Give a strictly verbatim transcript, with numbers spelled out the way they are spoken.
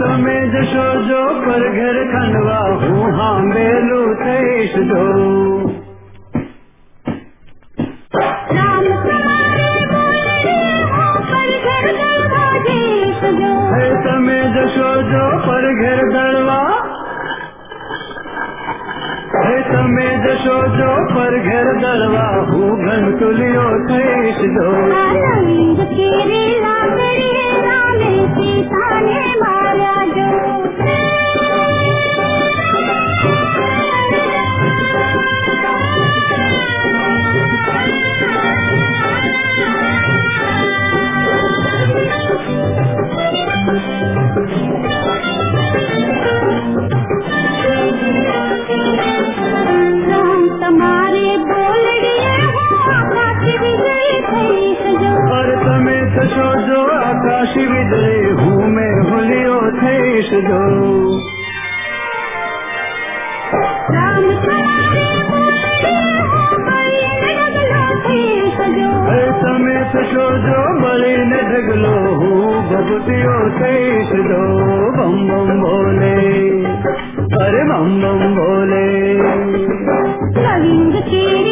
તમે જશો જો પર ઘર ખંડવા હું હાંભેલું થઈશ જો તમે જશો જો પર ઘર દળવા તમે જશો જો પર ઘર દળવા હું ઘંટુલિયો થઈશ જો आकाशी विजय हूँ मैं होलियो थईश जो તમે થશો જો મળીને ઢગલો હું ભગતીઓ થઈશ જો બમ બમ બોલે અરે બમ બમ બોલે રવિન્દ્ર